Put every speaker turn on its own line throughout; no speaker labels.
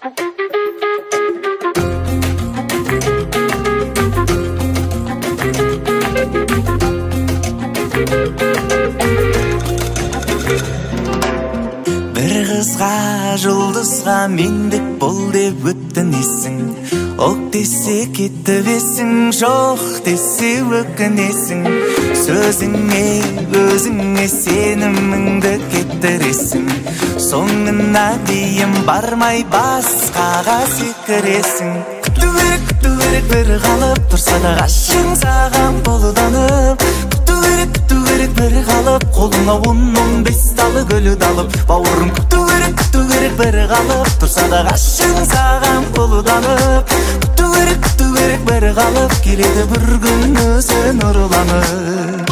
Bir kızga, жұлдызға мендік бол деп өттінесің. Оқ десе кетті-бесің, жоқ десе өкінесің. Сөзіңе, өзіңе сеніміңді кеттіресің. Соңына дейін бармай басқаға секіресің. Күту керек бір қалып, тұрса да ғашығың саған қолданып. Күту керек бір қалып, қолыңа 10-15 талы гүлі далып. Бауырым күту керек бір қалып, тұрса да ғашығың саған қолданып. Күту керек бір қалып, келеді бір күн өзі нұрланып.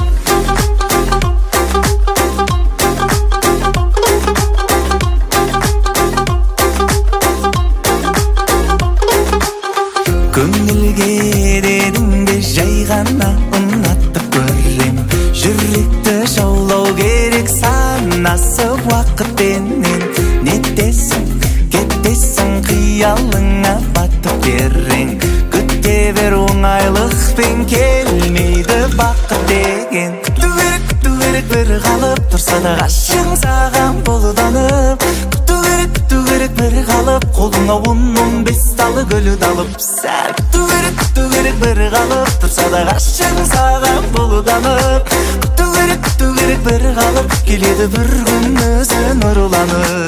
Көңілге дедіңде жай ғана ұнатып көрем. Жүректі жаулау керек санасы уақытпенен. Нетесің, кеттесің, қиялыңа батып берең. Күте бер оңайлықпен келмейді бақыт деген. Күту керек бір қалып, тұрса да ғашығың саған қолданып. Күту керек бір қалып, қолыңа 10-15 талы гүлі далып. Сәл күту керек бір қалып, тұрса да ғашығың саған қолданып. Күту керек бір қалып, келеді бір күн өзі нұрланып.